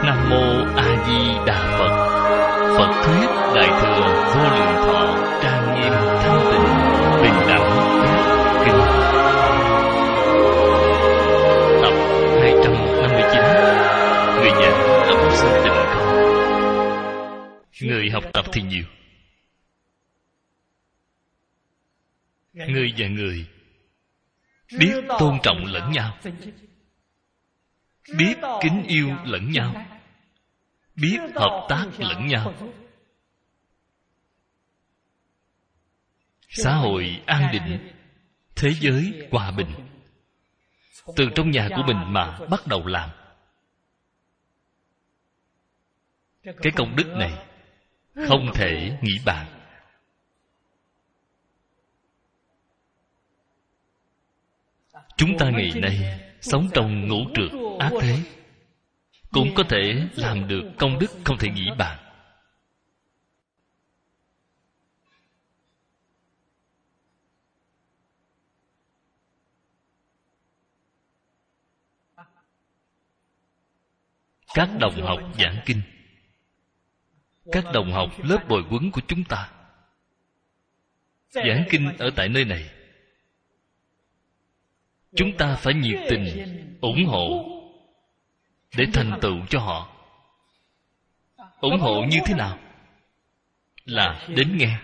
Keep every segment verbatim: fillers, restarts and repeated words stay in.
Nam Mô A Di Đà Phật. Phật thuyết Đại thừa Vô Lượng Thọ trang nghiêm thanh tịnh bình đẳng giác kinh. Tập hai trăm năm mươi chín. Người giảng là Pháp Sư Tịnh Không. Người học tập thì nhiều. Người và người biết tôn trọng lẫn nhau, biết kính yêu lẫn nhau, biết hợp tác lẫn nhau. Xã hội an định, thế giới hòa bình. Từ trong nhà của mình mà bắt đầu làm. Cái công đức này không thể nghĩ bàn. Chúng ta ngày nay sống trong ngũ trược ác thế, cũng có thể làm được công đức không thể nghĩ bàn. Các đồng học giảng kinh, các đồng học lớp bồi huấn của chúng ta giảng kinh ở tại nơi này, chúng ta phải nhiệt tình ủng hộ để thành tựu cho họ. Ủng hộ như thế nào? Là đến nghe.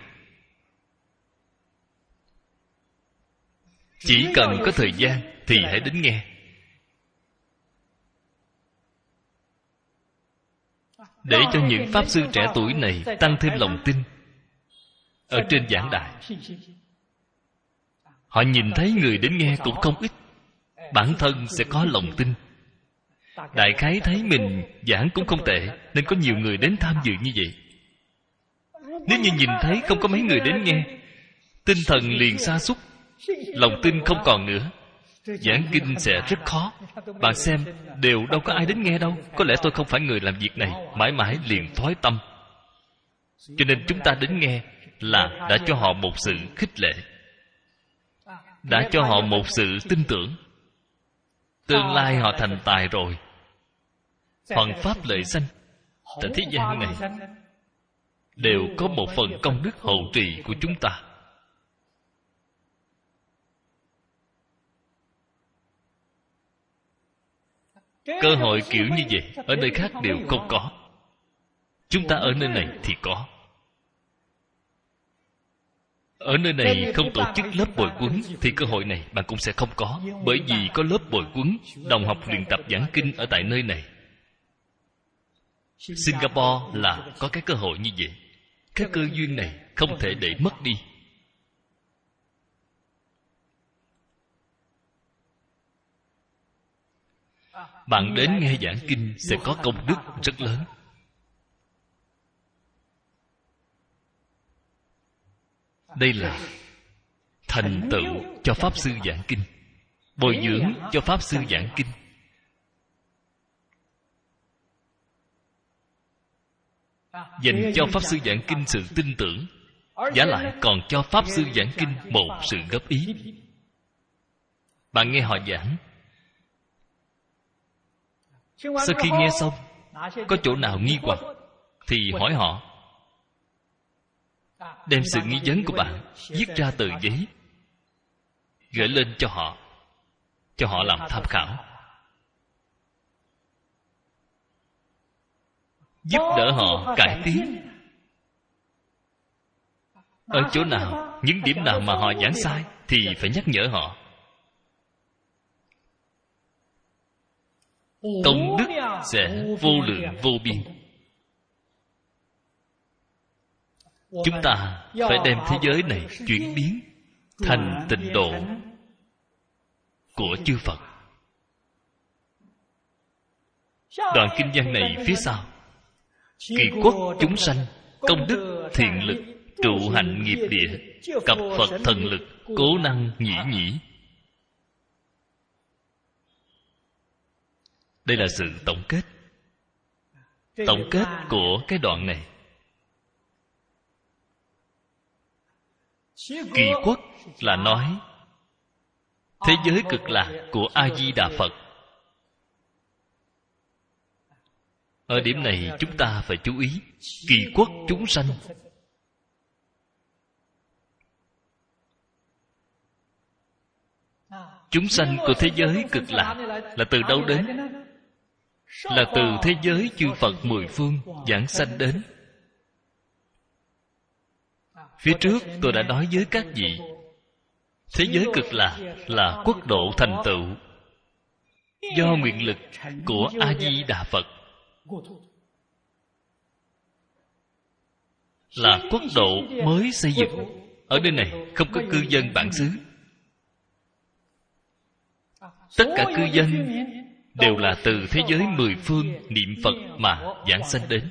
Chỉ cần có thời gian thì hãy đến nghe. Để cho những Pháp Sư trẻ tuổi này tăng thêm lòng tin ở trên giảng đài. Họ nhìn thấy người đến nghe cũng không ít, bản thân sẽ có lòng tin. Đại khái thấy mình giảng cũng không tệ, nên có nhiều người đến tham dự như vậy. Nếu như nhìn thấy không có mấy người đến nghe, tinh thần liền sa sút, lòng tin không còn nữa, giảng kinh sẽ rất khó. Bạn xem, đều đâu có ai đến nghe đâu. Có lẽ tôi không phải người làm việc này, mãi mãi liền thoái tâm. Cho nên chúng ta đến nghe là đã cho họ một sự khích lệ, đã cho họ một sự tin tưởng. Tương lai họ thành tài rồi, hoàng pháp lợi sanh tại thế gian này đều có một phần công đức hậu trì của chúng ta. Cơ hội kiểu như vậy ở nơi khác đều không có. Chúng ta ở nơi này thì có. Ở nơi này không tổ chức lớp bồi huấn thì cơ hội này bạn cũng sẽ không có. Bởi vì có lớp bồi huấn, đồng học luyện tập giảng kinh ở tại nơi này. Singapore là có cái cơ hội như vậy. Cái cơ duyên này không thể để mất đi. Bạn đến nghe giảng kinh sẽ có công đức rất lớn. Đây là thành tựu cho Pháp Sư giảng kinh, bồi dưỡng cho Pháp Sư giảng kinh. Dành cho Pháp Sư giảng kinh sự tin tưởng, giả lại còn cho Pháp Sư giảng kinh một sự góp ý. Bạn nghe họ giảng, sau khi nghe xong, có chỗ nào nghi hoặc thì hỏi họ. Đem sự nghi vấn của bạn viết ra tờ giấy, gửi lên cho họ, cho họ làm tham khảo, giúp đỡ họ cải tiến. Ở chỗ nào, những điểm nào mà họ giảng sai thì phải nhắc nhở họ. Công đức sẽ vô lượng vô biên. Chúng ta phải đem thế giới này chuyển biến thành tịnh độ của chư Phật. Đoạn kinh văn này phía sau: kỳ quốc chúng sanh, công đức thiện lực, trụ hạnh nghiệp địa, cập Phật thần lực, cố năng nhĩ nhĩ. Đây là sự tổng kết. Tổng kết của cái đoạn này. Kỳ quốc là nói thế giới cực lạc của A Di Đà Phật. Ở điểm này chúng ta phải chú ý. Kỳ quốc chúng sanh, chúng sanh của thế giới cực lạc là từ đâu đến? Là từ thế giới chư Phật mười phương giảng sanh đến. Phía trước tôi đã nói với các vị, thế giới cực lạc là quốc độ thành tựu do nguyện lực của A Di Đà Phật, là quốc độ mới xây dựng. Ở nơi này không có cư dân bản xứ, tất cả cư dân đều là từ thế giới mười phương niệm Phật mà giảng sanh đến.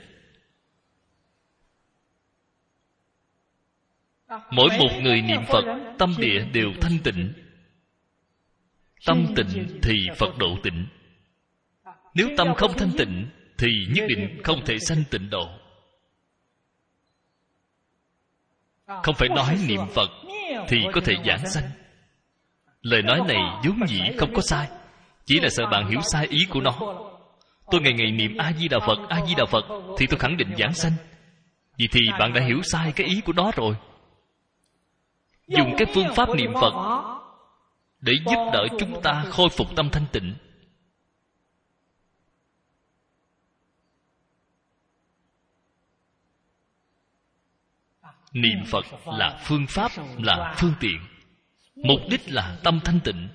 Mỗi một người niệm Phật, tâm địa đều thanh tịnh. Tâm tịnh thì Phật độ tịnh. Nếu tâm không thanh tịnh thì nhất định không thể sanh tịnh độ. Không phải nói niệm Phật thì có thể giảng sanh. Lời nói này vốn dĩ không có sai, chỉ là sợ bạn hiểu sai ý của nó. Tôi ngày ngày niệm A-di-đà Phật, A-di-đà Phật thì tôi khẳng định giảng sanh. Vậy thì bạn đã hiểu sai cái ý của nó rồi. Dùng cái phương pháp niệm Phật để giúp đỡ chúng ta khôi phục tâm thanh tịnh. Niệm Phật là phương pháp, là phương tiện. Mục đích là tâm thanh tịnh.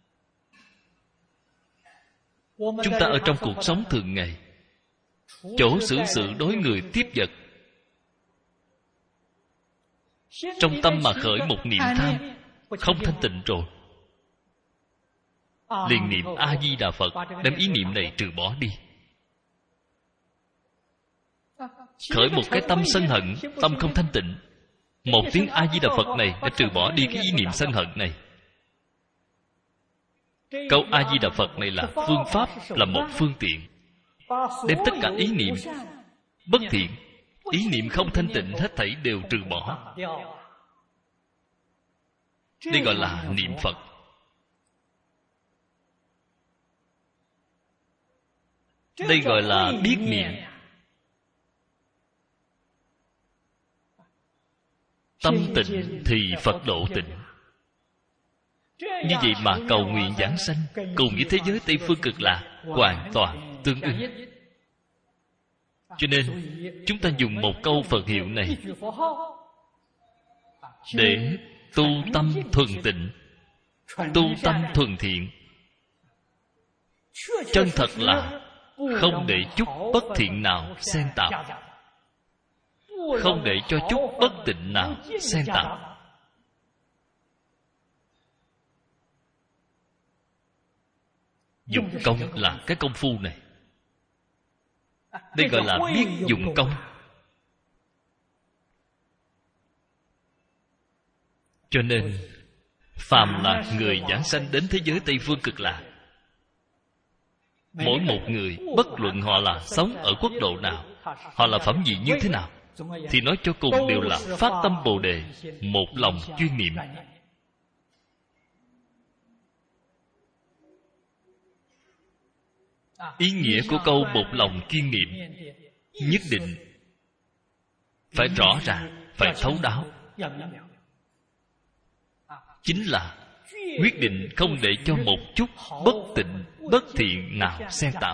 Chúng ta ở trong cuộc sống thường ngày, chỗ xử sự đối người tiếp vật, trong tâm mà khởi một niệm tham, không thanh tịnh rồi, liền niệm A-di-đà Phật, đem ý niệm này trừ bỏ đi. Khởi một cái tâm sân hận, tâm không thanh tịnh, một tiếng A-di-đà Phật này đã trừ bỏ đi cái ý niệm sân hận này. Câu A-di-đà Phật này là phương pháp, là một phương tiện, đem tất cả ý niệm bất thiện, ý niệm không thanh tịnh hết thảy đều trừ bỏ. Đây gọi là niệm Phật. Đây gọi là biết niệm. Tâm tịnh thì Phật độ tịnh. Như vậy mà cầu nguyện giảng sanh cùng với thế giới Tây Phương Cực Lạc hoàn toàn tương ứng. Cho nên chúng ta dùng một câu Phật hiệu này để tu tâm thuần tịnh, tu tâm thuần thiện. Chân thật là không để chút bất thiện nào xen tạp, không để cho chút bất tịnh nào xen tạp. Dụng công là cái công phu này. Đây gọi là biết dụng công. Cho nên phàm là người giảng sanh đến thế giới Tây Phương Cực Lạc, mỗi một người, bất luận họ là sống ở quốc độ nào, họ là phẩm vị như thế nào, thì nói cho cùng đều là phát tâm Bồ Đề, một lòng chuyên niệm. Ý nghĩa của câu một lòng chuyên niệm nhất định phải rõ ràng, phải thấu đáo. Chính là quyết định không để cho một chút bất tịnh, bất thiện nào xen tạo,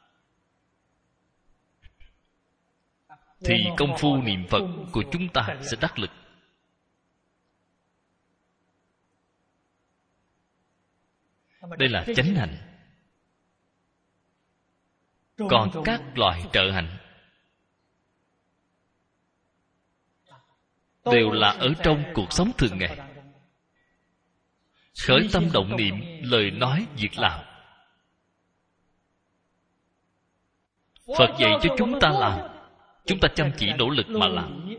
thì công phu niệm Phật của chúng ta sẽ đắc lực. Đây là chánh hạnh. Còn các loại trợ hạnh đều là ở trong cuộc sống thường ngày. Khởi tâm động niệm, lời nói, việc làm, Phật dạy cho chúng ta làm, chúng ta chăm chỉ nỗ lực mà làm.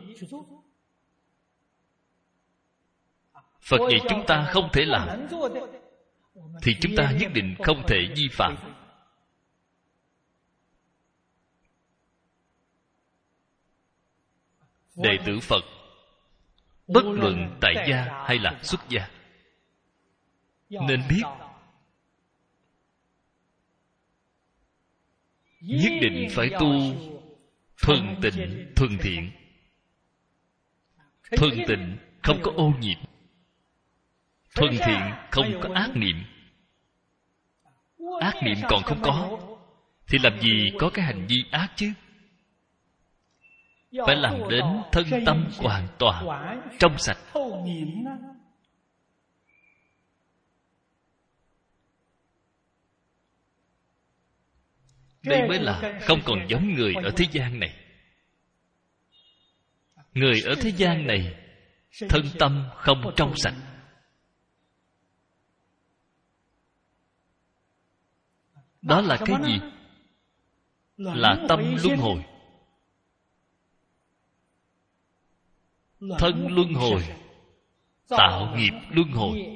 Phật dạy chúng ta không thể làm, thì chúng ta nhất định không thể vi phạm. Đệ tử Phật, bất luận tại gia hay là xuất gia, nên biết nhất định phải tu thuần tịnh thuần thiện. Thuần tịnh không có ô nhiễm, thuần thiện không có ác niệm. Ác niệm còn không có thì làm gì có cái hành vi ác chứ? Phải làm đến thân tâm hoàn toàn trong sạch. Đây mới là không còn giống người ở thế gian này. Người ở thế gian này thân tâm không trong sạch. Đó là cái gì? Là tâm luân hồi. Thân luân hồi, tạo nghiệp luân hồi.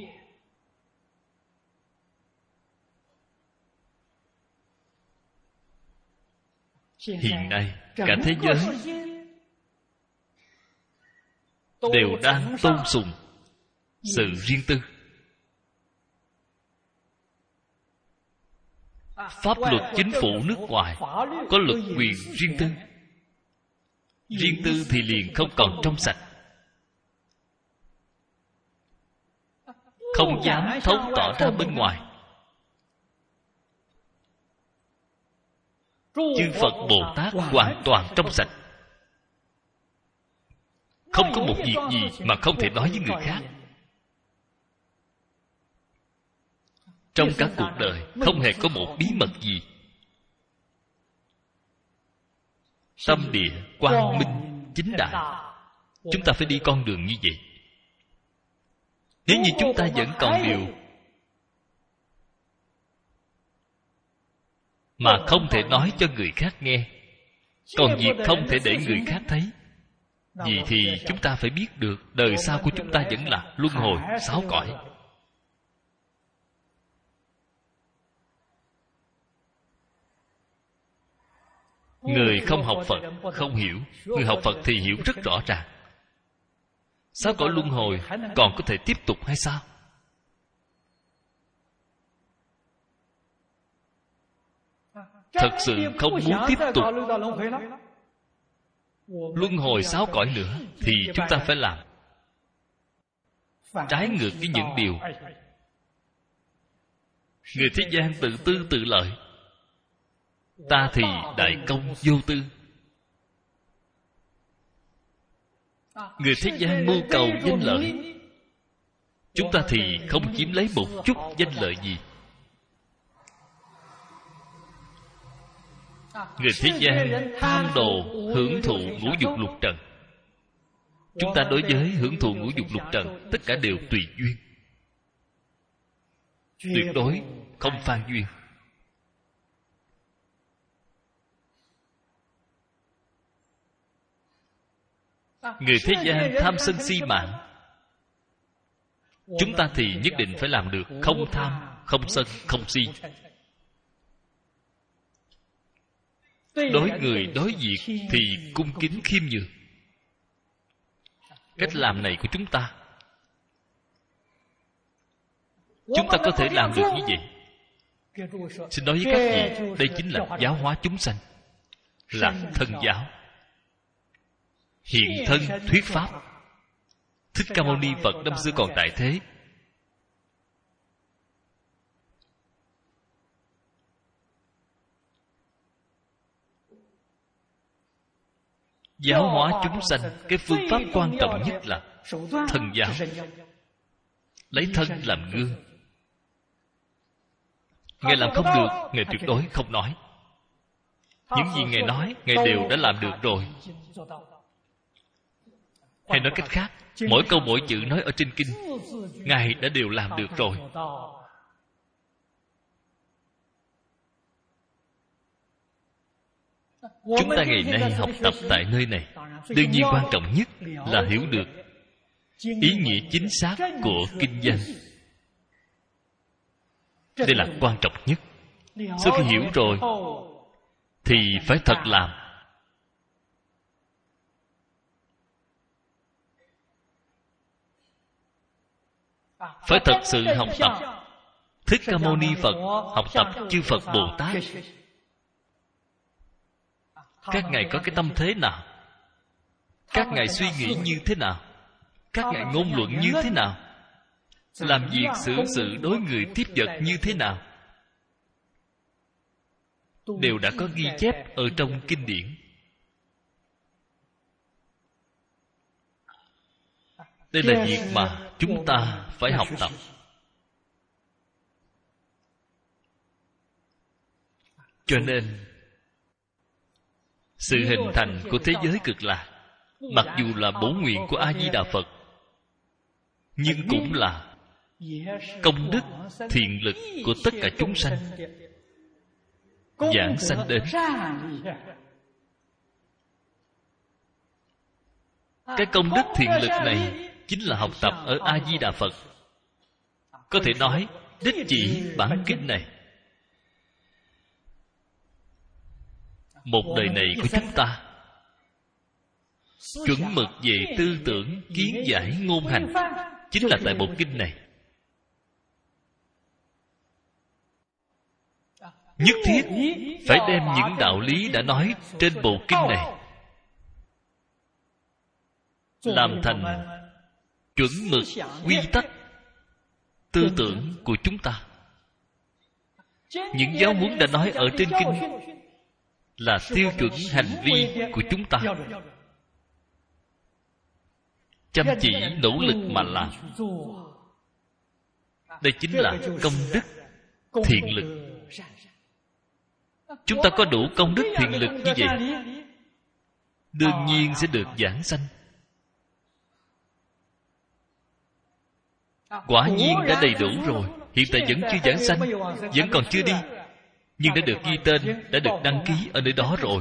Hiện nay cả thế giới đều đang tôn sùng sự riêng tư. Pháp luật chính phủ nước ngoài có luật quyền riêng tư. Riêng tư thì liền không còn trong sạch, không dám thấu tỏ ra bên ngoài. Chư Phật Bồ Tát hoàn toàn trong sạch, không có một việc gì mà không thể nói với người khác. Trong cả cuộc đời không hề có một bí mật gì. Tâm địa quang minh chính đại. Chúng ta phải đi con đường như vậy. Nếu như chúng ta vẫn còn điều mà không thể nói cho người khác nghe, còn việc không thể để người khác thấy, vì thì chúng ta phải biết được đời sau của chúng ta vẫn là luân hồi sáu cõi. Người không học Phật không hiểu. Người học Phật thì hiểu rất rõ ràng. Sáu cõi luân hồi còn có thể tiếp tục hay sao? Thật sự không muốn tiếp tục luân hồi sáu cõi nữa thì chúng ta phải làm trái ngược với những điều người thế gian tự tư tự lợi. Ta thì đại công vô tư. Người thế gian mưu cầu danh lợi, chúng ta thì không chiếm lấy một chút danh lợi gì. Người thế gian tham đồ hưởng thụ ngũ dục lục trần. Chúng ta đối với hưởng thụ ngũ dục lục trần tất cả đều tùy duyên, tuyệt đối không phan duyên. Người thế gian tham sân si mạng, chúng ta thì nhất định phải làm được không tham, không sân, không si. Đối người đối việc thì cung kính khiêm nhường. Cách làm này của chúng ta, chúng ta có thể làm được như vậy. Xin nói với các vị, đây chính là giáo hóa chúng sanh, là thân giáo. Hiện thân thuyết pháp. Thích Ca Mâu Ni Phật năm xưa còn tại thế, giáo hóa chúng sanh. Cái phương pháp quan trọng nhất là thân giáo. Lấy thân làm gương. Ngài làm không được, Ngài tuyệt đối không nói. Những gì Ngài nói, Ngài đều đã làm được rồi. Hay nói cách khác, mỗi câu mỗi chữ nói ở trên kinh, Ngài đã đều làm được rồi. Chúng ta ngày nay học tập tại nơi này, đương nhiên quan trọng nhất là hiểu được ý nghĩa chính xác của kinh văn. Đây là quan trọng nhất. Sau khi hiểu rồi thì phải thật làm. Phải thật sự học tập Thích Ca Mâu Ni Phật, học tập chư Phật Bồ Tát. các ngài có cái tâm thế nào, các ngài suy nghĩ như thế nào, các ngài ngôn luận như thế nào, làm việc xử sự đối người tiếp vật như thế nào, đều đã có ghi chép ở trong kinh điển. Đây là việc mà chúng ta phải học tập. Cho nên sự hình thành của thế giới cực lạc, mặc dù là bổ nguyện của A Di Đà Phật, nhưng cũng là công đức thiện lực của tất cả chúng sanh giảng sanh đến. Cái công đức thiện lực này chính là học tập ở A Di Đà Phật. Có thể nói đích chỉ bản kinh này, một đời này của chúng ta chuẩn mực về tư tưởng, kiến giải, ngôn hành chính là tại bộ kinh này. Nhất thiết phải đem những đạo lý đã nói trên bộ kinh này làm thành chuẩn mực, quy tắc tư tưởng của chúng ta. Những giáo huấn đã nói ở trên kinh là tiêu chuẩn hành vi của chúng ta. Chăm chỉ nỗ lực mà làm. Đây chính là công đức thiện lực. Chúng ta có đủ công đức thiện lực như vậy, đương nhiên sẽ được giảng sanh. Quả nhiên đã đầy đủ rồi. Hiện tại vẫn chưa giảng sanh, vẫn còn chưa đi, nhưng đã được ghi tên, đã được đăng ký ở nơi đó rồi.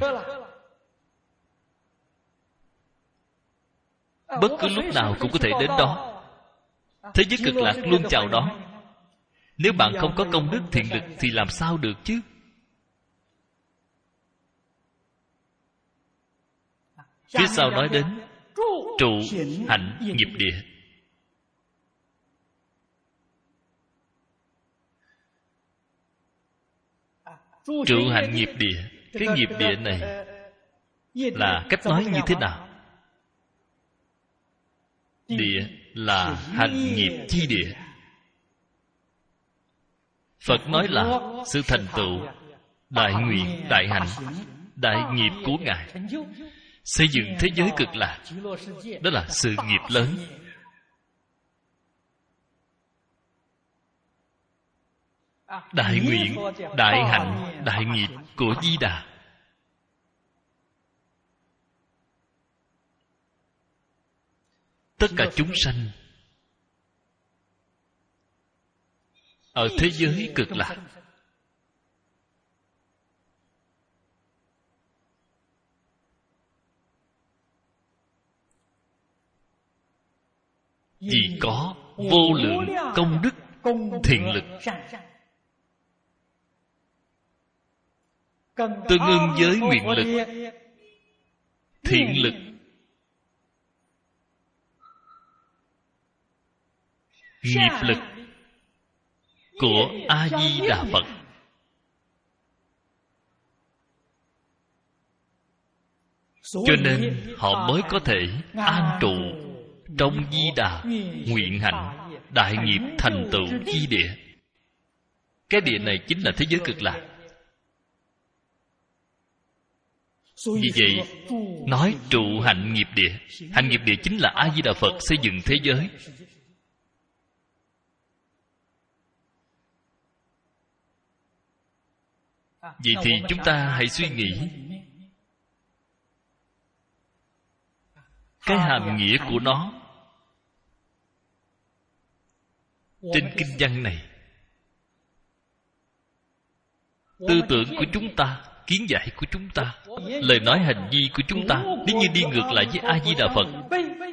Bất cứ lúc nào cũng có thể đến đó. Thế giới cực lạc luôn chào đón. Nếu bạn không có công đức thiện lực thì làm sao được chứ? Phía sau nói đến trụ hạnh nghiệp địa. Trụ hạnh nghiệp địa. Cái nghiệp địa này là cách nói như thế nào? Địa là hành nghiệp chi địa. Phật nói là sự thành tựu đại nguyện, đại hạnh, đại nghiệp của Ngài. Xây dựng thế giới cực lạc, đó là sự nghiệp lớn. Đại nguyện, đại hạnh, đại nghiệp của Di Đà. Tất cả chúng sanh ở thế giới cực lạc vì có vô lượng công đức thiện lực, tương ưng với nguyện lực, thiện lực, nghiệp lực của A Di Đà Phật. Cho nên họ mới có thể an trụ trong Di Đà nguyện hạnh đại nghiệp thành tựu chi địa. Cái địa này chính là thế giới cực lạc. Vì vậy nói trụ hạnh nghiệp địa. Hạnh nghiệp địa chính là A Di Đà Phật xây dựng thế giới. Vậy thì chúng ta hãy suy nghĩ cái hàm nghĩa của nó trên kinh văn này. Tư tưởng của chúng ta, kiến giải của chúng ta, lời nói hành vi của chúng ta, nếu như đi ngược lại với A Di Đà Phật,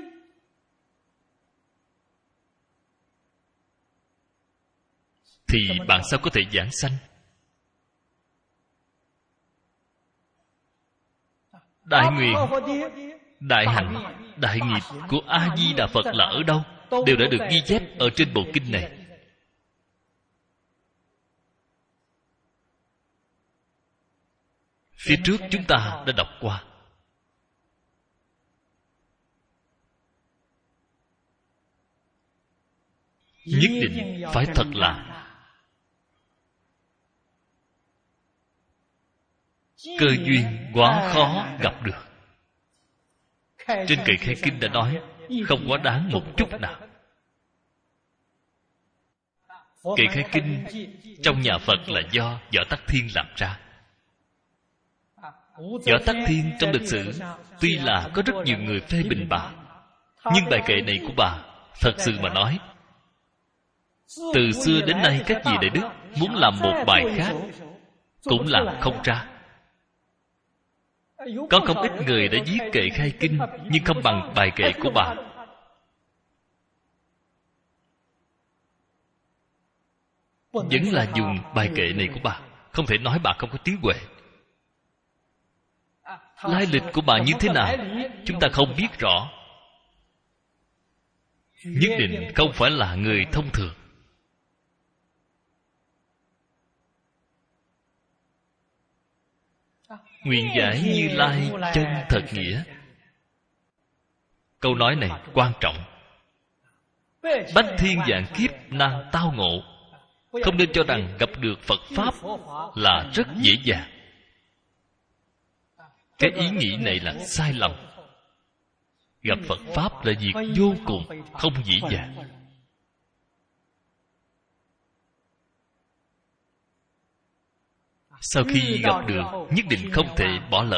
thì bạn sao có thể giảng sanh? Đại nguyện, đại hạnh, đại nghiệp của A Di Đà Phật là ở đâu? Đều đã được ghi chép ở trên bộ kinh này. Phía trước chúng ta đã đọc qua. Nhất định phải thật làm. Cơ duyên quá khó gặp được. Trên Kệ Khai Kinh đã nói không quá đáng một chút nào. Kệ Khai Kinh trong nhà Phật là do Võ Tắc Thiên làm ra. Võ Tắc Thiên trong lịch sử tuy là có rất nhiều người phê bình bà, nhưng bài kệ này của bà thật sự mà nói, từ xưa đến nay các vị đại đức muốn làm một bài khác cũng làm không ra. Có không ít người đã viết Kệ Khai Kinh nhưng không bằng bài kệ của bà. Vẫn là dùng bài kệ này của bà. Không thể nói bà không có trí huệ. Lai lịch của bà như thế nào chúng ta không biết rõ. Nhất định không phải là người thông thường. Nguyện giải Như Lai chân thật nghĩa. Câu nói này quan trọng. Bách thiên vạn kiếp nan tao ngộ. Không nên cho rằng gặp được Phật Pháp là rất dễ dàng. Cái ý nghĩ này là sai lầm. Gặp Phật Pháp là việc vô cùng không dễ dàng. Sau khi gặp được, nhất định không thể bỏ lỡ.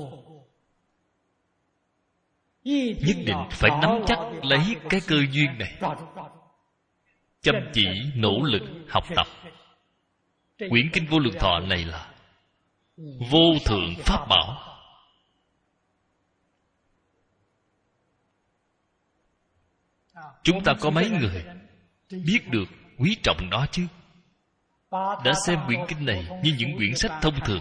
Nhất định phải nắm chắc lấy cái cơ duyên này, chăm chỉ nỗ lực học tập. Quyển Kinh Vô Lượng Thọ này là vô thượng pháp bảo. Chúng ta có mấy người biết được quý trọng nó chứ? Đã xem quyển kinh này như những quyển sách thông thường.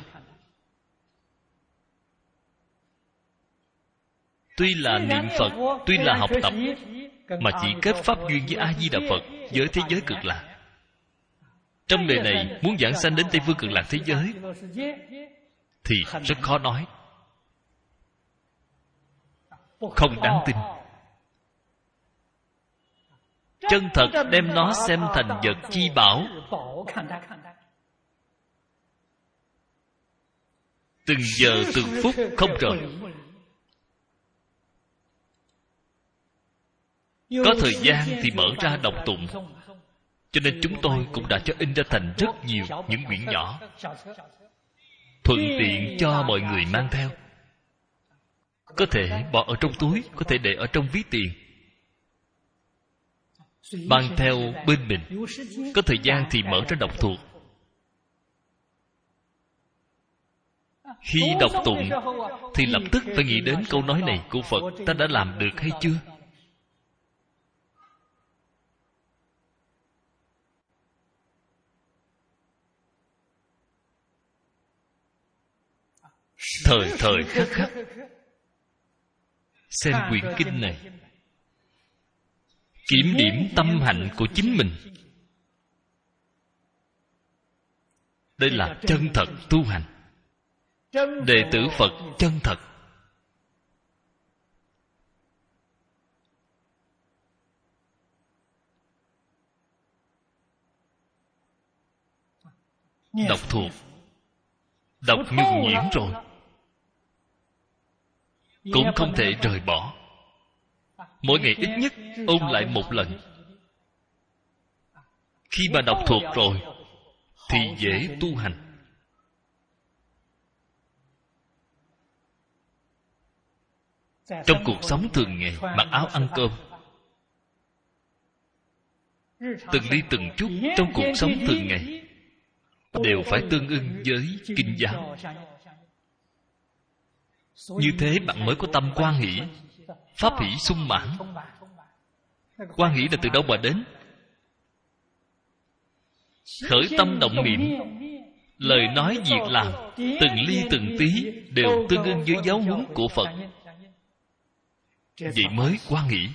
Tuy là niệm Phật, tuy là học tập, mà chỉ kết pháp duyên với A-di-đà Phật với thế giới Cực Lạc. Trong đời này muốn giảng sanh đến Tây Phương Cực Lạc thế giới thì rất khó nói, không đáng tin. Chân thật đem nó xem thành vật chi bảo, từng giờ từng phút không rời. Có thời gian thì mở ra đọc tụng. Cho nên chúng tôi cũng đã cho in ra thành rất nhiều những quyển nhỏ, thuận tiện cho mọi người mang theo. Có thể bỏ ở trong túi, có thể để ở trong ví tiền, mang theo bên mình. Có thời gian thì mở ra đọc thuộc. Khi đọc tụng thì lập tức phải nghĩ đến câu nói này của Phật: ta đã làm được hay chưa? Thời thời khắc khắc xem quyển kinh này, kiểm điểm tâm hạnh của chính mình. Đây là chân thật tu hành. Đệ tử Phật chân thật. Đọc thuộc, đọc nhuần nhuyễn rồi cũng không thể rời bỏ. Mỗi ngày ít nhất ôn lại một lần. Khi mà đọc thuộc rồi thì dễ tu hành. Trong cuộc sống thường ngày, mặc áo ăn cơm, từng ly từng chút trong cuộc sống thường ngày đều phải tương ưng với kinh giáo. Như thế bạn mới có tâm quan hỷ, pháp hỷ sung mãn. Quan hỷ là từ đâu mà đến? Khởi tâm động niệm, lời nói việc làm, từng ly từng tí đều tương ưng với giáo huấn của Phật. Vậy mới quan hỷ.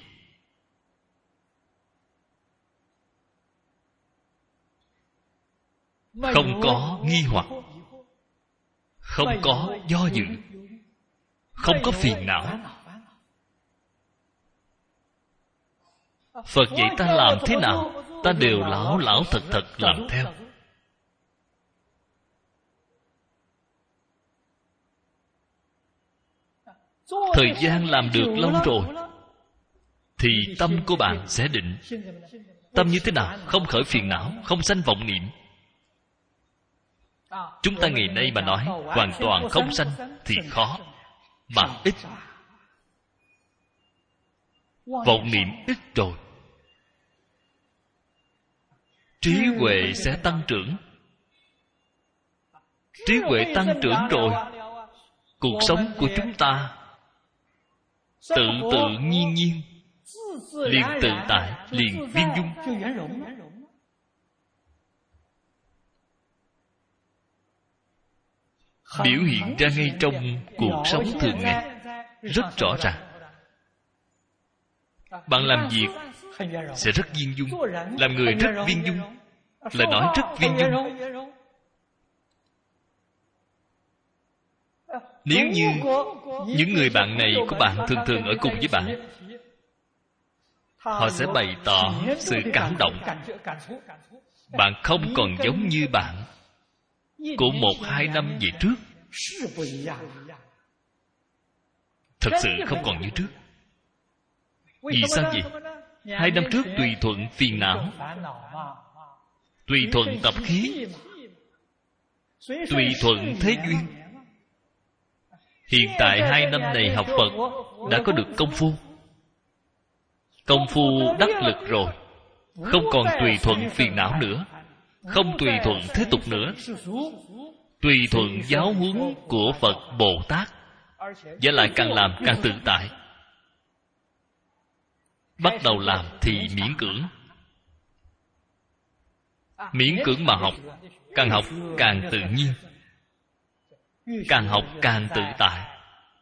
Không có nghi hoặc, không có do dự, không có phiền não. Phật dạy ta làm thế nào, ta đều lão lão thật thật làm theo. Thời gian làm được lâu rồi thì tâm của bạn sẽ định. Tâm như thế nào? Không khởi phiền não, không sanh vọng niệm. Chúng ta ngày nay mà nói hoàn toàn không sanh thì khó, mà ít. Vọng niệm ít rồi, trí huệ sẽ tăng trưởng. Trí huệ tăng trưởng rồi, cuộc sống của chúng ta tự tự nhiên nhiên, liền tự tại, liền viên dung. Biểu hiện ra ngay trong cuộc sống thường ngày, rất rõ ràng. Bạn làm việc sẽ rất viên dung, làm người rất viên dung, lời nói rất viên dung. Nếu như những người bạn này của bạn thường thường ở cùng với bạn, họ sẽ bày tỏ sự cảm động. Bạn không còn giống như bạn của một hai năm về trước. Thật sự không còn như trước. Vì sao vậy? Hai năm trước tùy thuận phiền não, tùy thuận tập khí, tùy thuận thế duyên. Hiện tại hai năm này học Phật đã có được công phu. Công phu đắc lực rồi, không còn tùy thuận phiền não nữa, không tùy thuận thế tục nữa, tùy thuận giáo huấn của Phật Bồ Tát, và lại càng làm càng tự tại. Bắt đầu làm thì miễn cưỡng, miễn cưỡng mà học, càng học càng tự nhiên, càng học càng tự tại.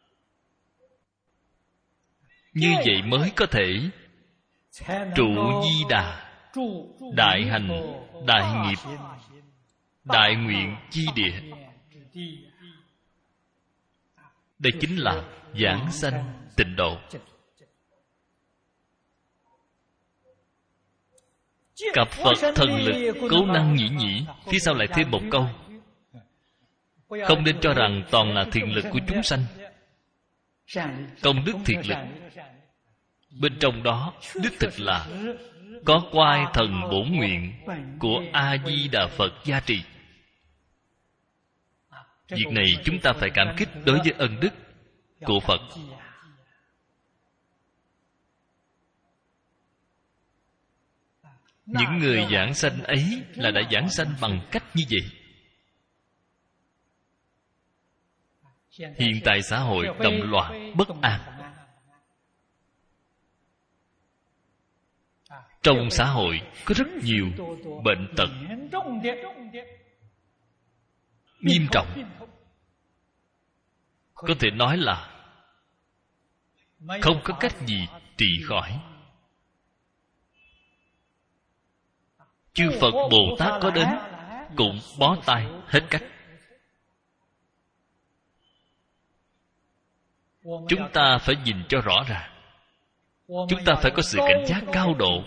Như vậy mới có thể trụ di đà, đại hành, đại nghiệp, đại nguyện chi địa. Đây chính là giảng sanh tịnh độ. Cặp Phật thần lực cố năng nhĩ nhĩ. Phía sau lại thêm một câu: không nên cho rằng toàn là thiện lực của chúng sanh. Công đức thiện lực bên trong đó đích thực là có quai thần bổn nguyện của A Di Đà Phật gia trì. Việc này chúng ta phải cảm kích đối với ân đức của Phật. Những người giảng sanh ấy là đã giảng sanh bằng cách như vậy. Hiện tại xã hội động loạn, bất an. Trong xã hội có rất nhiều bệnh tật nghiêm trọng, có thể nói là không có cách gì trị khỏi. Chư Phật Bồ Tát có đến cũng bó tay hết cách. Chúng ta phải nhìn cho rõ ràng. Chúng ta phải có sự cảnh giác cao độ.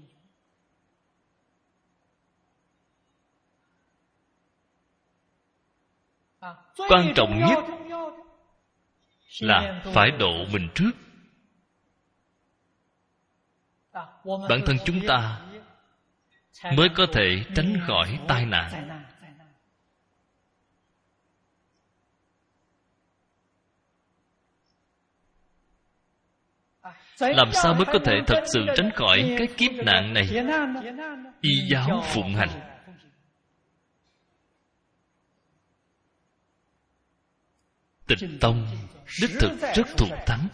Quan trọng nhất là phải độ mình trước. Bản thân chúng ta mới có thể tránh khỏi tai nạn. Làm sao mới có thể thật sự tránh khỏi cái kiếp nạn này? Y giáo phụng hành. Tịnh tông đích thực rất thù thắng.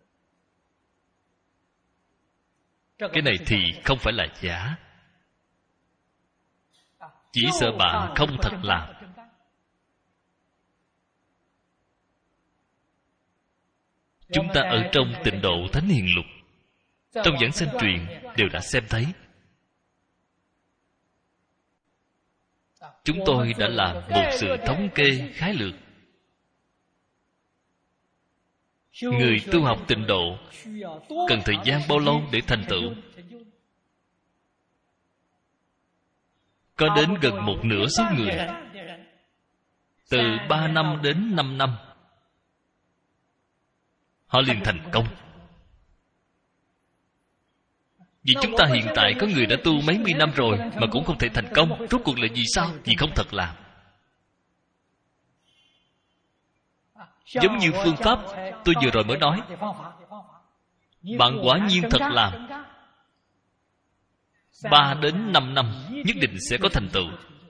Cái này thì không phải là giả. Chỉ sợ bạn không thật làm. Chúng ta ở trong Tịnh Độ Thánh Hiền Lục, trong giảng sanh truyền đều đã xem thấy. Chúng tôi đã làm một sự thống kê khái lược người tu học tịnh độ cần thời gian bao lâu để thành tựu? Có đến gần một nửa số người từ ba năm đến năm năm họ liền thành công. Vì chúng ta hiện tại có người đã tu mấy mươi năm rồi mà cũng không thể thành công. Rốt cuộc là vì sao? Vì không thật làm. Giống như phương pháp tôi vừa rồi mới nói, bạn quả nhiên thật làm, ba đến năm năm nhất định sẽ có thành tựu.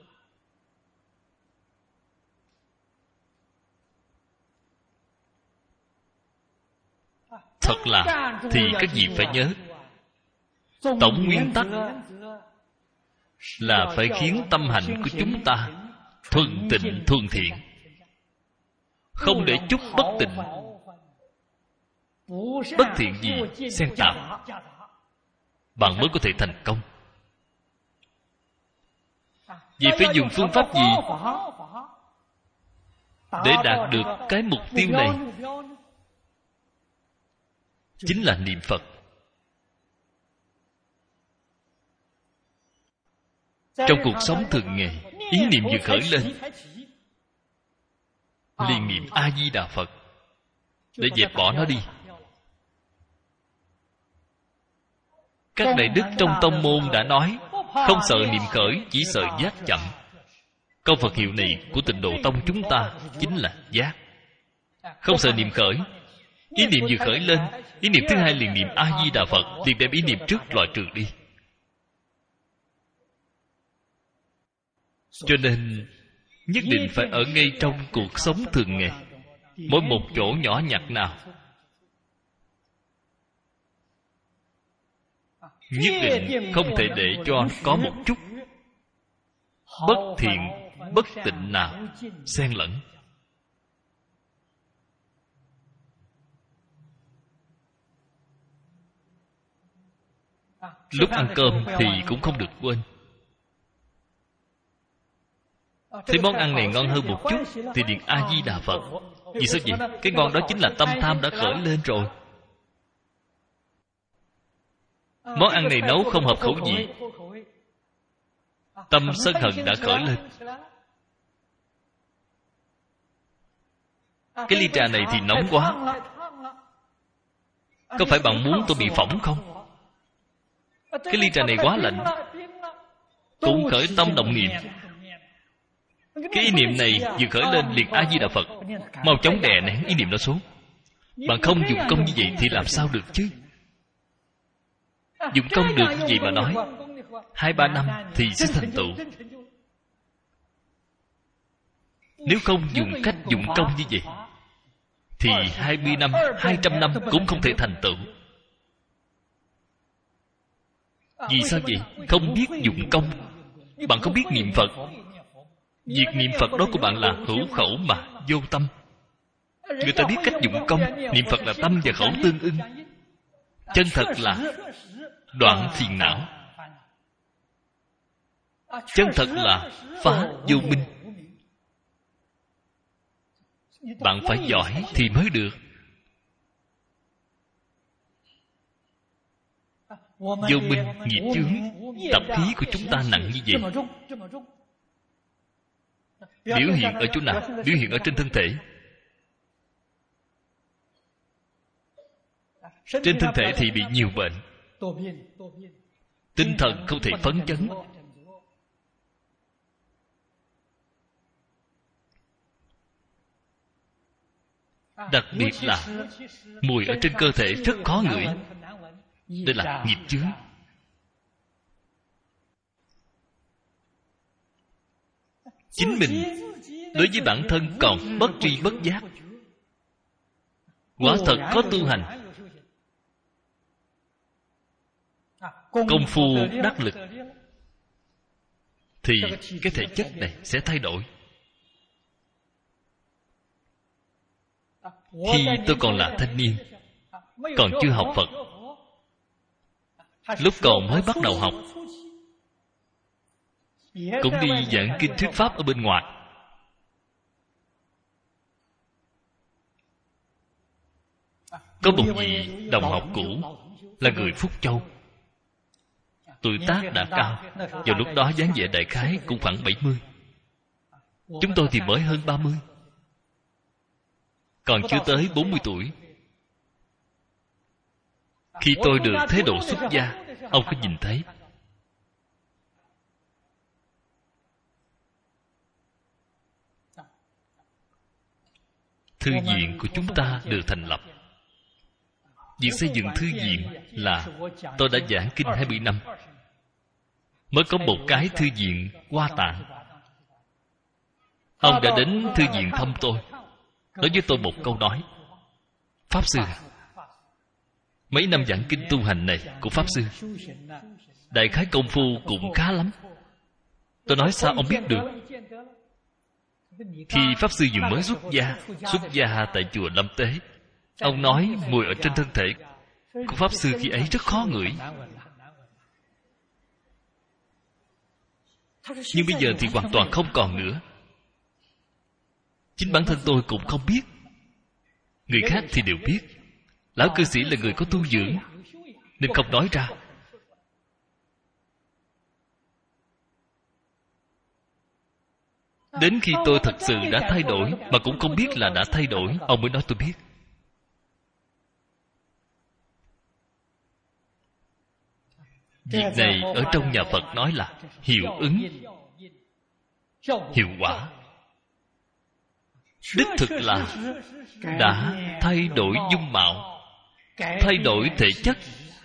Thật làm thì các vị phải nhớ, tổng nguyên tắc là phải khiến tâm hạnh của chúng ta thuần tịnh thuần thiện, không để chút bất tịnh bất thiện gì xen tạp, bạn mới có thể thành công. Vậy phải dùng phương pháp gì để đạt được cái mục tiêu này? Chính là niệm Phật. Trong cuộc sống thường ngày, ý niệm vừa khởi lên liền niệm A Di Đà Phật để dẹp bỏ nó đi. Các đại đức trong tông môn đã nói, không sợ niệm khởi, chỉ sợ giác chậm. Câu Phật hiệu này của Tịnh Độ Tông chúng ta chính là giác. Không sợ niệm khởi, ý niệm vừa khởi lên, ý niệm thứ hai liền niệm A Di Đà Phật, liền đem ý niệm trước loại trừ đi. Cho nên nhất định phải ở ngay trong cuộc sống thường ngày, mỗi một chỗ nhỏ nhặt nào nhất định không thể để cho có một chút bất thiện bất tịnh nào xen lẫn. Lúc ăn cơm thì cũng không được quên, thấy món ăn này ngon hơn một chút thì niệm A Di Đà Phật. Vì sao vậy? Cái ngon đó chính là tâm tham đã khởi lên rồi. Món ăn này nấu không hợp khẩu vị, tâm sân hận đã khởi lên. Cái ly trà này thì nóng quá, có phải bạn muốn tôi bị phỏng không? Cái ly trà này quá lạnh, cũng khởi tâm động niệm. Cái ý niệm này vừa khởi lên liền A Di Đà Phật, mau chóng đè nén ý niệm đó xuống. Bạn không dùng công như vậy thì làm sao được chứ? Dùng công được như vậy mà nói, hai ba năm thì sẽ thành tựu. Nếu không dùng cách dụng công như vậy thì hai mươi năm, hai trăm năm cũng không thể thành tựu. Vì sao vậy? Không biết dụng công. Bạn không biết niệm Phật. Việc niệm Phật đó của bạn là hữu khẩu mà vô tâm. Người ta biết cách dụng công. Niệm Phật là tâm và khẩu tương ưng. Chân thật là đoạn phiền não. Chân thật là phá vô minh. Bạn phải giỏi thì mới được. Vô minh, nghiệp chướng, tập khí của chúng ta nặng như vậy. Biểu hiện ở chỗ nào? Biểu hiện ở trên thân thể. Trên thân thể thì bị nhiều bệnh, tinh thần không thể phấn chấn. Đặc biệt là mùi ở trên cơ thể rất khó ngửi. Đây là nghiệp chướng. Chính mình đối với bản thân còn bất tri bất giác. Quả thật có tu hành, công phu đắc lực, thì cái thể chất này sẽ thay đổi. Khi tôi còn là thanh niên, còn chưa học Phật, lúc còn mới bắt đầu học, cũng đi giảng kinh thuyết pháp ở bên ngoài. Có một vị đồng học cũ là người Phúc Châu, tuổi tác đã cao. Vào lúc đó dáng vẻ đại khái cũng khoảng bảy mươi. Chúng tôi thì mới hơn ba mươi, còn chưa tới bốn mươi tuổi. Khi tôi được thế độ xuất gia, ông có nhìn thấy thư viện của chúng ta được thành lập. Việc xây dựng thư viện là tôi đã giảng kinh hai mươi năm, mới có một cái thư viện Hoa Tạng. Ông đã đến thư viện thăm tôi, nói với tôi một câu nói: Pháp Sư, mấy năm giảng kinh tu hành này của Pháp Sư, đại khái công phu cũng khá lắm. Tôi nói: sao ông biết được? Khi Pháp Sư vừa mới xuất gia, xuất gia tại chùa Lâm Tế, ông nói mùi ở trên thân thể của Pháp Sư khi ấy rất khó ngửi. Nhưng bây giờ thì hoàn toàn không còn nữa. Chính bản thân tôi cũng không biết, người khác thì đều biết. Lão cư sĩ là người có tu dưỡng nên không nói ra. Đến khi tôi thật sự đã thay đổi mà cũng không biết là đã thay đổi, ông mới nói tôi biết. Việc này ở trong nhà Phật nói là hiệu ứng, hiệu quả. Đích thực là đã thay đổi dung mạo, thay đổi thể chất.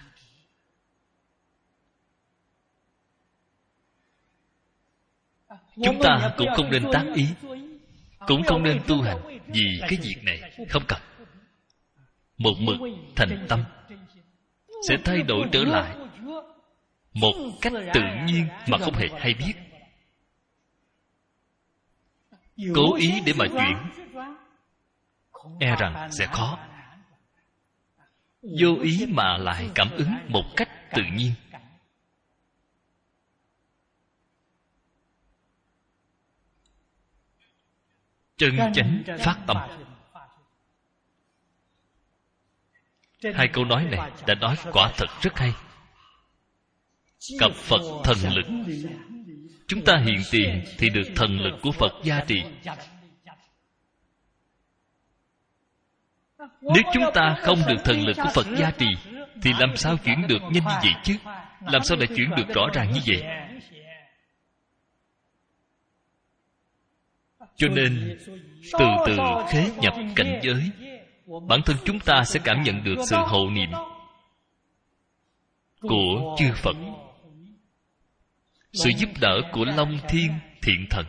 Chúng ta cũng không nên tác ý, cũng không nên tu hành vì cái việc này, không cần. Một mực thành tâm sẽ thay đổi trở lại một cách tự nhiên mà không hề hay biết. Cố ý để mà chuyển, e rằng sẽ khó. Vô ý mà lại cảm ứng một cách tự nhiên. Chân chánh phát tâm. Hai câu nói này đã nói quả thật rất hay. Cặp Phật thần lực. Chúng ta hiện tiền thì được thần lực của Phật gia trì. Nếu chúng ta không được thần lực của Phật gia trì thì làm sao chuyển được nhanh như vậy chứ? Làm sao lại chuyển được rõ ràng như vậy? Cho nên từ từ khế nhập cảnh giới, bản thân chúng ta sẽ cảm nhận được sự hộ niệm của chư Phật, sự giúp đỡ của Long Thiên Thiện Thần.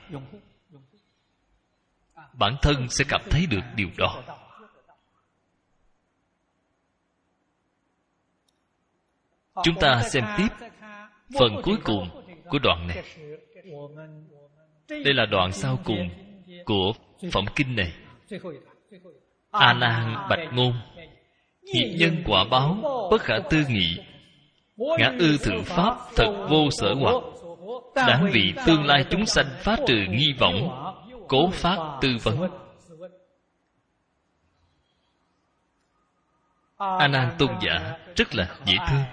Bản thân sẽ cảm thấy được điều đó. Chúng ta xem tiếp phần cuối cùng của đoạn này. Đây là đoạn sau cùng của phẩm kinh này. A Nan bạch ngôn: nghiệp nhân quả báo bất khả tư nghị, ngã ư thượng pháp thật vô sở hoặc. Đáng vì tương lai chúng sanh phá trừ nghi vọng, cố phát tư vấn. A Nan tôn giả rất là dễ thương.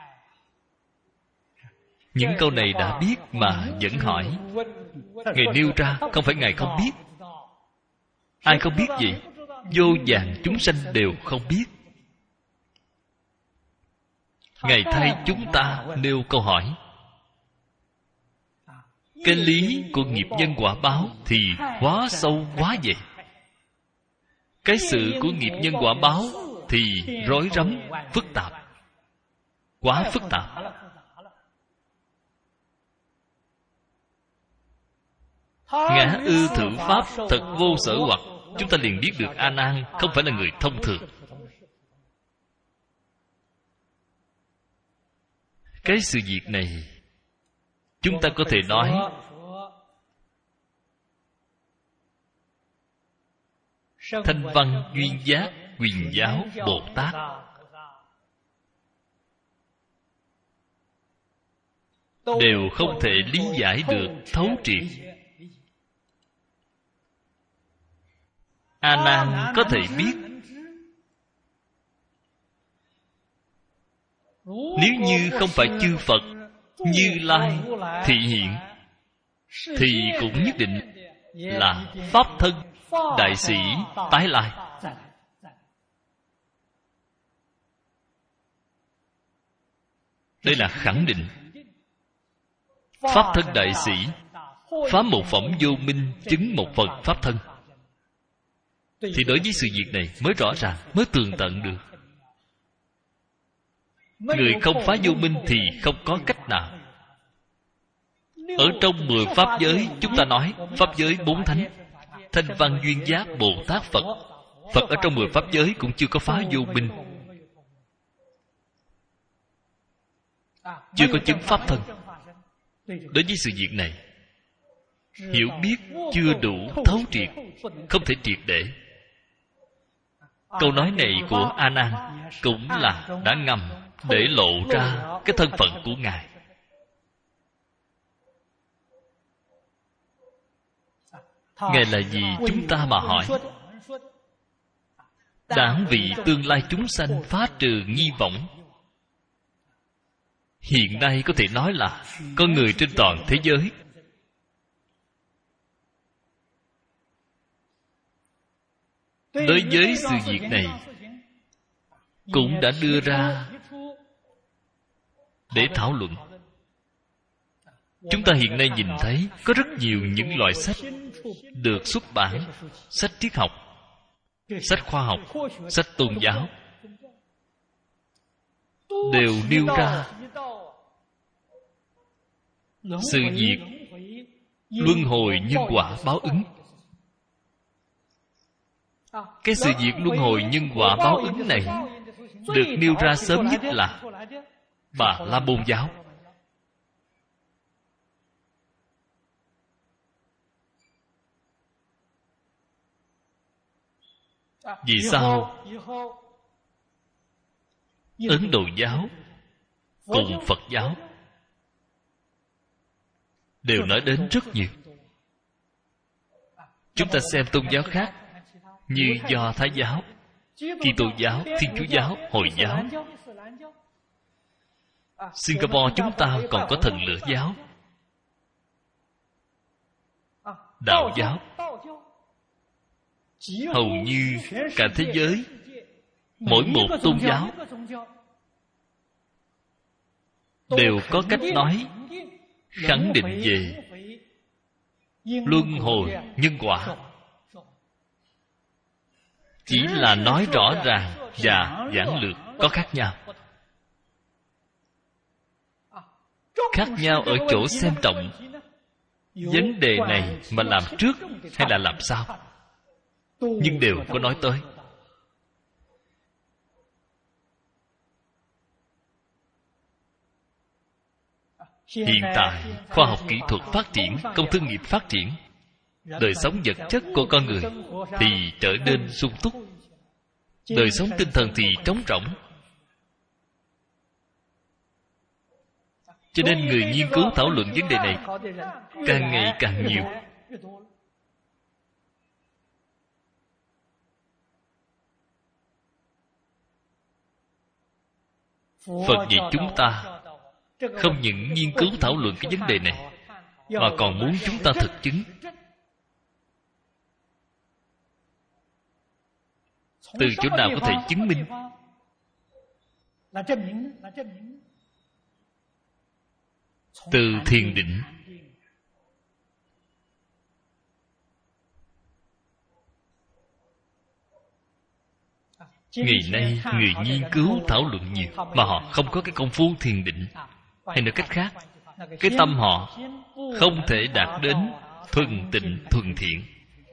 Những câu này đã biết mà vẫn hỏi. Ngài nêu ra không phải Ngài không biết. Ai không biết gì? Vô vàn chúng sanh đều không biết. Ngài thay chúng ta nêu câu hỏi. Cái lý của nghiệp nhân quả báo thì quá sâu quá dày. Cái sự của nghiệp nhân quả báo thì rối rắm, phức tạp. Quá phức tạp. Ngã ư thượng pháp thật vô sở hoặc. Chúng ta liền biết được A Nan không phải là người thông thường. Cái sự việc này chúng ta có thể nói Thanh Văn Duyên Giác Quyền Giáo Bồ Tát đều không thể lý giải được thấu triệt. A Nan có thể biết Nếu như không phải chư Phật Như Lai thị hiện, thì cũng nhất định là Pháp thân đại sĩ tái lai. Đây là khẳng định. Pháp thân đại sĩ phá một phẩm vô minh, chứng một Phật Pháp thân, thì đối với sự việc này mới rõ ràng, mới tường tận được. Người không phá vô minh thì không có cách nào. Ở trong mười Pháp giới, chúng ta nói Pháp giới bốn thánh, Thanh Văn Duyên Giác Bồ Tát Phật. Phật ở trong mười Pháp giới cũng chưa có phá vô minh, chưa có chứng Pháp thân. Đối với sự việc này, hiểu biết chưa đủ thấu triệt, không thể triệt để. Câu nói này của A Nan cũng là đã ngầm để lộ ra cái thân phận của Ngài. Ngài là vì chúng ta mà hỏi. Đảng vì tương lai chúng sanh phá trừ nghi võng. Hiện nay có thể nói là có người trên toàn thế giới đối với sự việc này cũng đã đưa ra để thảo luận. Chúng ta hiện nay nhìn thấy có rất nhiều những loại sách được xuất bản, sách triết học, sách khoa học, sách tôn giáo, đều nêu ra sự việc luân hồi nhân quả báo ứng. Cái sự việc luân hồi nhân quả báo ứng này được nêu ra sớm nhất là Bà La Môn giáo. Vì sao Ấn Độ giáo cùng Phật giáo đều nói đến rất nhiều? Chúng ta xem tôn giáo khác như Do Thái giáo, Kitô giáo, Thiên Chúa giáo, Hồi giáo. Singapore chúng ta còn có Thần Lửa giáo, Đạo giáo. Hầu như cả thế giới, mỗi một tôn giáo đều có cách nói khẳng định về luân hồi nhân quả, chỉ là nói rõ ràng và giản lược có khác nhau. Khác nhau ở chỗ xem trọng vấn đề này mà làm trước hay là làm sau, nhưng đều có nói tới. Hiện tại khoa học kỹ thuật phát triển, công thương nghiệp phát triển, đời sống vật chất của con người thì trở nên sung túc, đời sống tinh thần thì trống rỗng. Cho nên người nghiên cứu thảo luận vấn đề này càng ngày càng nhiều. Phật dạy chúng ta không những nghiên cứu thảo luận cái vấn đề này, mà còn muốn chúng ta thực chứng. Từ chỗ nào có thể chứng minh? Từ thiền định. Ngày nay người nghiên cứu thảo luận nhiều, mà họ không có cái công phu thiền định. Hay nói cách khác, cái tâm họ không thể đạt đến thuần tịnh thuần thiện.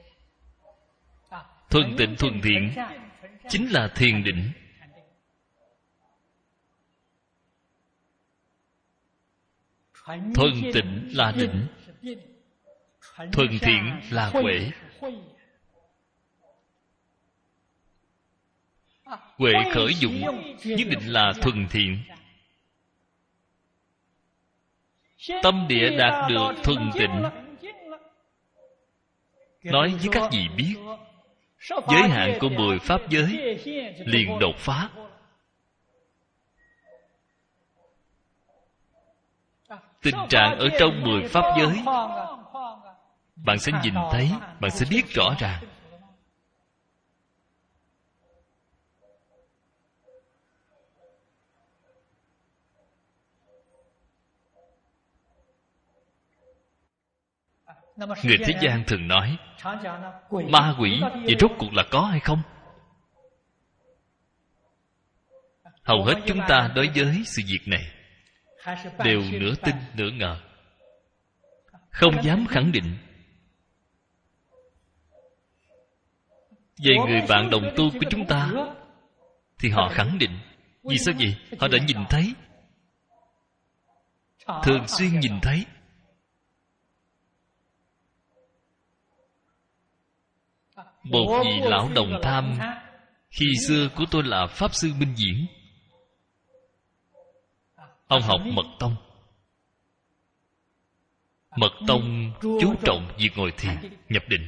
Thuần tịnh thuần thiện chính là thiền định. Thuần tịnh là định, thuần thiện là huệ. Huệ khởi dụng nhất định là thuần thiện. Tâm địa đạt được thuần tịnh, nói với các vị biết, giới hạn của mười pháp giới liền đột phá. Tình trạng ở trong mười pháp giới bạn sẽ nhìn thấy, bạn sẽ biết rõ ràng. Người thế gian thường nói ma quỷ, vậy rốt cuộc là có hay không? Hầu hết chúng ta đối với sự việc này đều nửa tin nửa ngờ, không dám khẳng định. Về người bạn đồng tu của chúng ta thì họ khẳng định. Vì sao vậy? Họ đã nhìn thấy, thường xuyên nhìn thấy. Một vị lão đồng tham khi xưa của tôi là Pháp Sư Minh Diễn. Ông học Mật Tông. Mật Tông chú trọng việc ngồi thiền, nhập định.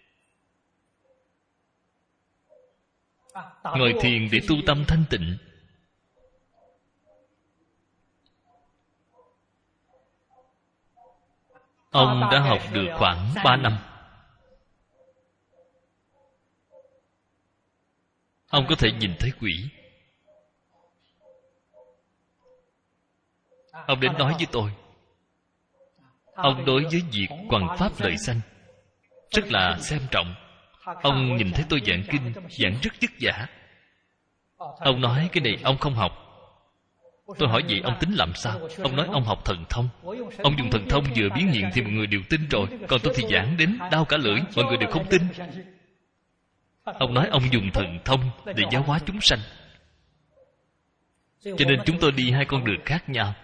Ngồi thiền để tu tâm thanh tịnh. Ông đã học được khoảng ba năm. Ông có thể nhìn thấy quỷ. Ông đến nói với tôi, ông đối với việc hoằng pháp lợi sanh rất là xem trọng. Ông nhìn thấy tôi giảng kinh, giảng rất vất vả. Ông nói cái này ông không học. Tôi hỏi vậy ông tính làm sao? Ông nói ông học thần thông. Ông dùng thần thông vừa biến hiện thì mọi người đều tin rồi. Còn tôi thì giảng đến đau cả lưỡi, mọi người đều không tin. Ông nói ông dùng thần thông để giáo hóa chúng sanh. Cho nên chúng tôi đi hai con đường khác nhau.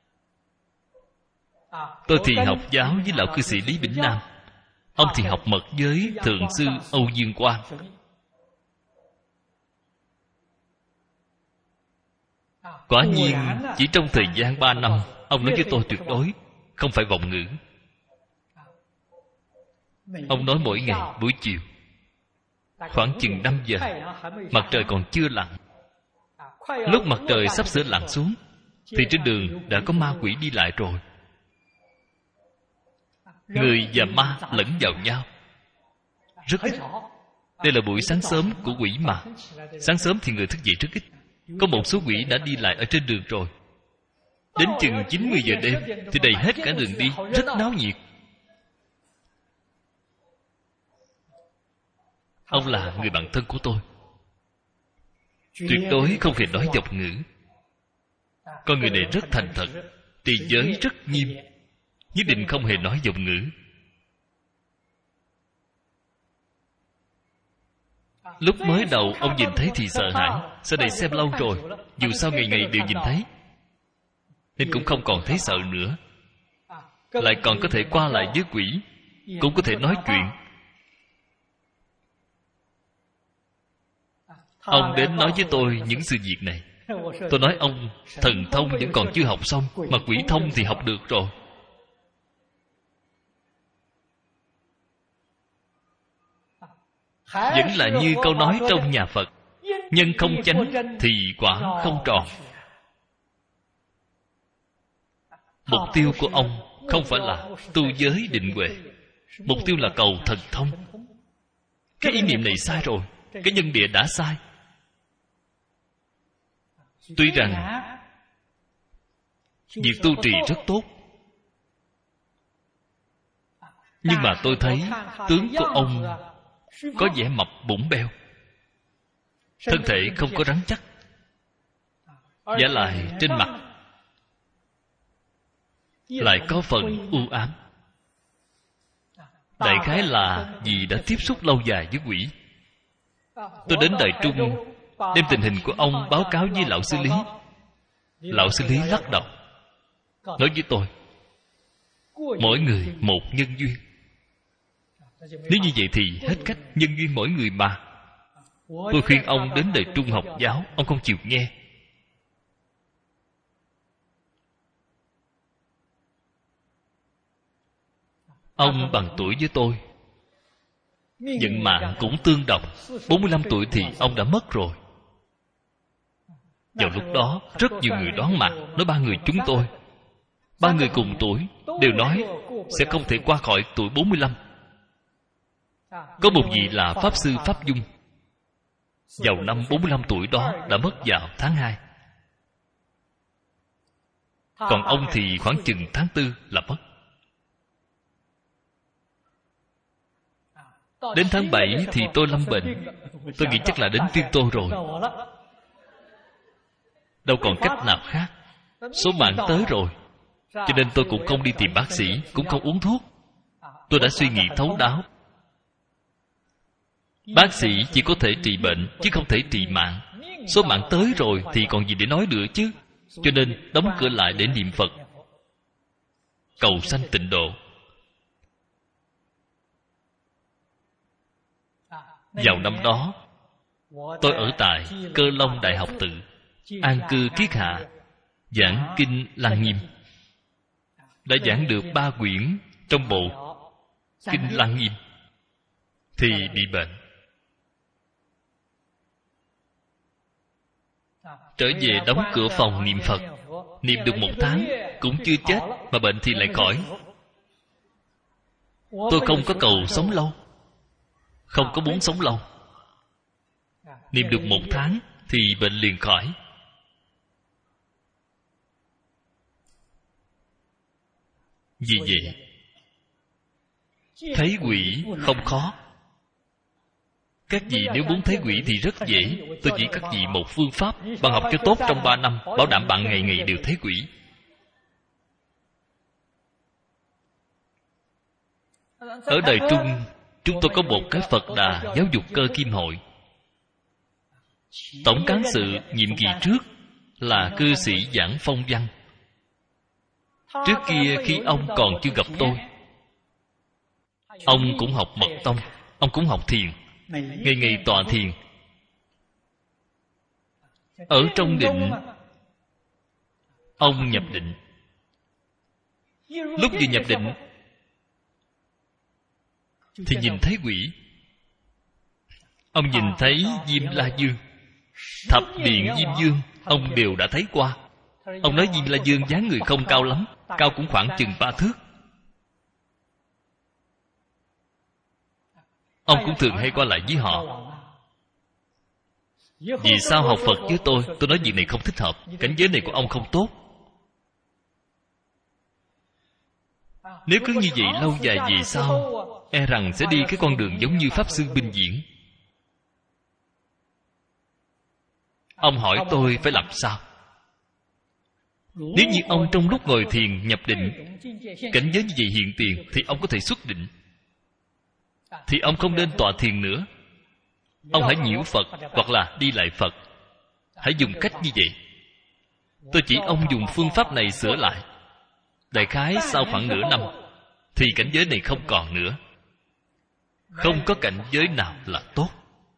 Tôi thì học giáo với lão cư sĩ Lý Bỉnh Nam. Ông thì học mật với Thượng sư Âu Dương Quang. Quả nhiên chỉ trong thời gian ba năm, ông nói với tôi tuyệt đối không phải vọng ngữ. Ông nói mỗi ngày buổi chiều khoảng chừng năm giờ, mặt trời còn chưa lặn. Lúc mặt trời sắp sửa lặn xuống thì trên đường đã có ma quỷ đi lại rồi. Người và ma lẫn vào nhau rất ít. Đây là buổi sáng sớm của quỷ mà. Sáng sớm thì người thức dậy rất ít. Có một số quỷ đã đi lại ở trên đường rồi. Đến chừng chín mươi giờ đêm thì đầy hết cả đường đi, rất náo nhiệt. Ông là người bạn thân của tôi. Tuyệt đối không thể nói vọng ngữ. Con người này rất thành thật, trì giới rất nghiêm, nhất định không hề nói vọng ngữ. Lúc mới đầu ông nhìn thấy thì sợ hãi. Sau này xem lâu rồi, dù sao ngày ngày đều nhìn thấy, nên cũng không còn thấy sợ nữa. Lại còn có thể qua lại với quỷ, cũng có thể nói chuyện. Ông đến nói với tôi những sự việc này. Tôi nói ông thần thông vẫn còn chưa học xong, mà quỷ thông thì học được rồi. Vẫn là như câu nói trong nhà Phật: nhân không chánh thì quả không tròn. Mục tiêu của ông không phải là tu giới định huệ. Mục tiêu là cầu thần thông. Cái ý niệm này sai rồi. Cái nhân địa đã sai. Tuy rằng việc tu trì rất tốt, nhưng mà tôi thấy tướng của ông có vẻ mập bụng beo, thân thể không có rắn chắc, giả lại trên mặt lại có phần u ám. Đại khái là vì đã tiếp xúc lâu dài với quỷ. Tôi đến Đại Trung đem tình hình của ông báo cáo với lão sư Lý. Lão sư Lý lắc đầu nói với tôi: mỗi người một nhân duyên. Nếu như vậy thì hết cách, nhân duyên mỗi người mà. Tôi khuyên ông đến Đại Trung học giáo, ông không chịu nghe. Ông bằng tuổi với tôi, vận mạng cũng tương đồng. Bốn mươi lăm tuổi thì ông đã mất rồi. Vào lúc đó rất nhiều người đoán mạng, nói ba người chúng tôi Ba người cùng tuổi đều nói sẽ không thể qua khỏi tuổi bốn mươi lăm. Có một vị là Pháp Sư Pháp Dung, vào năm bốn mươi lăm tuổi đó đã mất vào tháng hai. Còn ông thì khoảng chừng tháng tư là mất. Đến tháng bảy thì tôi lâm bệnh. Tôi nghĩ chắc là đến viêm tô rồi, đâu còn cách nào khác. Số mạng tới rồi, cho nên tôi cũng không đi tìm bác sĩ, cũng không uống thuốc. Tôi đã suy nghĩ thấu đáo. Bác sĩ chỉ có thể trị bệnh, chứ không thể trị mạng. Số mạng tới rồi thì còn gì để nói nữa chứ. Cho nên đóng cửa lại để niệm Phật, cầu sanh tịnh độ. Vào năm đó, tôi ở tại Cơ Long Đại Học Tự, an cư kiết hạ, giảng kinh Lăng Nghiêm. Đã giảng được ba quyển trong bộ kinh Lăng Nghiêm, thì bị bệnh. Trở về đóng cửa phòng niệm Phật, niệm được một tháng cũng chưa chết, mà bệnh thì lại khỏi. Tôi không có cầu sống lâu, không có muốn sống lâu. Niệm được một tháng thì bệnh liền khỏi. Vì vậy, thấy quỷ không khó. Các vị nếu muốn thấy quỷ thì rất dễ. Tôi chỉ các vị một phương pháp. Bạn học cho tốt trong ba năm, bảo đảm bạn ngày ngày đều thấy quỷ. Ở Đài Trung, chúng tôi có một cái Phật Đà Giáo dục Cơ Kim Hội. Tổng cán sự nhiệm kỳ trước là cư sĩ Giảng Phong Văn. Trước kia khi ông còn chưa gặp tôi, ông cũng học mật tông, ông cũng học thiền, ngày ngày tọa thiền. Ở trong định, ông nhập định. Lúc vừa nhập định thì nhìn thấy quỷ. Ông nhìn thấy Diêm La Dương, Thập Điện Diêm Dương, ông đều đã thấy qua. Ông nói Diêm La Dương dáng người không cao lắm, cao cũng khoảng chừng ba thước. Ông cũng thường hay qua lại với họ. Vì sao học Phật với tôi? Tôi nói việc này không thích hợp, cảnh giới này của ông không tốt. Nếu cứ như vậy lâu dài về sau, e rằng sẽ đi cái con đường giống như Pháp Sư Binh Diễn. Ông hỏi tôi phải làm sao? Nếu như ông trong lúc ngồi thiền nhập định, cảnh giới như vậy hiện tiền, thì ông có thể xuất định. Thì ông không nên tọa thiền nữa. Ông hãy nhiễu Phật, hoặc là đi lại Phật. Hãy dùng cách như vậy. Tôi chỉ ông dùng phương pháp này sửa lại. Đại khái sau khoảng nửa năm thì cảnh giới này không còn nữa. Không có cảnh giới nào là tốt.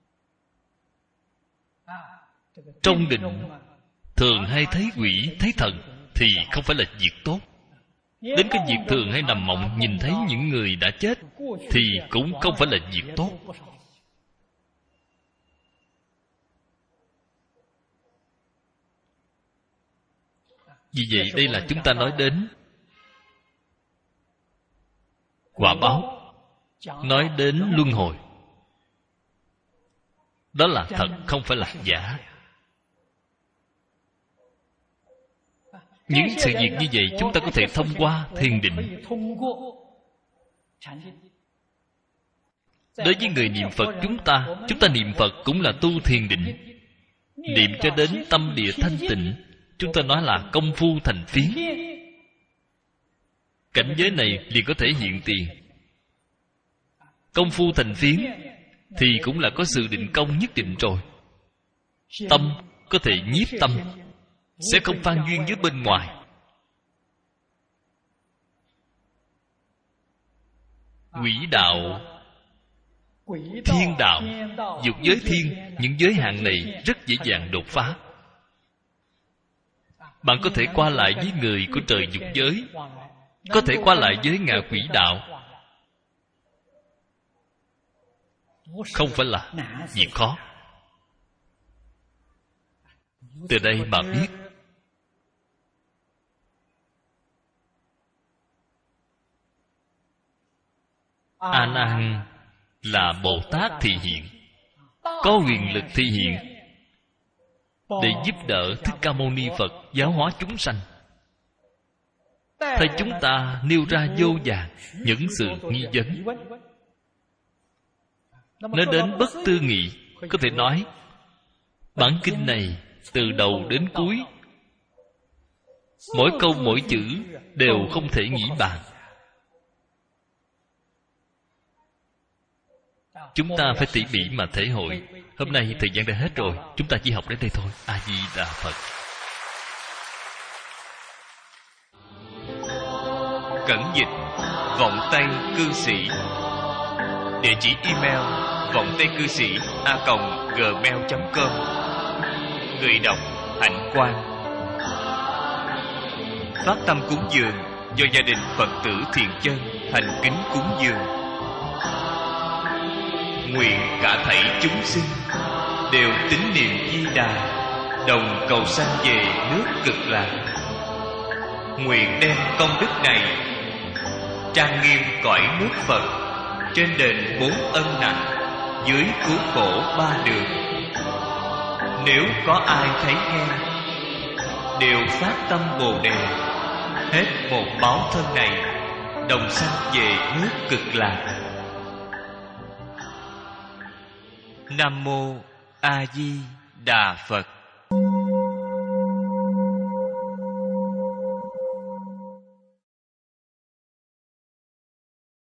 Trong định thường hay thấy quỷ, thấy thần thì không phải là việc tốt. Đến cái việc thường hay nằm mộng nhìn thấy những người đã chết thì cũng không phải là việc tốt. Vì vậy đây là chúng ta nói đến quả báo, nói đến luân hồi. Đó là thật, không phải là giả. Những sự việc như vậy chúng ta có thể thông qua thiền định. Đối với người niệm Phật chúng ta, chúng ta niệm Phật cũng là tu thiền định. Niệm cho đến tâm địa thanh tịnh, chúng ta nói là công phu thành phiến. Cảnh giới này liền có thể hiện tiền. Công phu thành phiến thì cũng là có sự định công nhất định rồi. Tâm có thể nhiếp tâm, sẽ không phan duyên với bên ngoài. Quỷ đạo, thiên đạo, dục giới thiên, những giới hạn này rất dễ dàng đột phá. Bạn có thể qua lại với người của trời dục giới, có thể qua lại với ngạ quỷ đạo, không phải là việc khó. Từ đây mà biết A Nan là Bồ Tát thị hiện, có quyền lực thị hiện để giúp đỡ Thích Ca Mâu Ni Phật giáo hóa chúng sanh. Thầy chúng ta nêu ra vô vàn những sự nghi vấn. Nói đến bất tư nghị, có thể nói bản kinh này từ đầu đến cuối, mỗi câu mỗi chữ đều không thể nghĩ bàn. Chúng ta phải tỉ mỉ mà thể hội. Hôm nay thời gian đã hết rồi, chúng ta chỉ học đến đây thôi. A Di Đà Phật. Cẩn dịch Vọng Tây Cư Sĩ. Địa chỉ email vọng tây cư sĩ a còng gmail chấm com. Người đọc Hạnh Quang. Phát tâm cúng dường do gia đình Phật tử Thiện Chân thành kính cúng dường. Nguyện cả thảy chúng sinh đều tín niệm Di Đà, đồng cầu sanh về nước Cực Lạc. Nguyện đem công đức này trang nghiêm cõi nước Phật, trên đền bốn ân nặng, dưới cứu khổ ba đường. Nếu có ai thấy nghe, đều phát tâm Bồ Đề, hết một báo thân này, đồng sanh về nước Cực Lạc. Nam Mô A Di Đà Phật.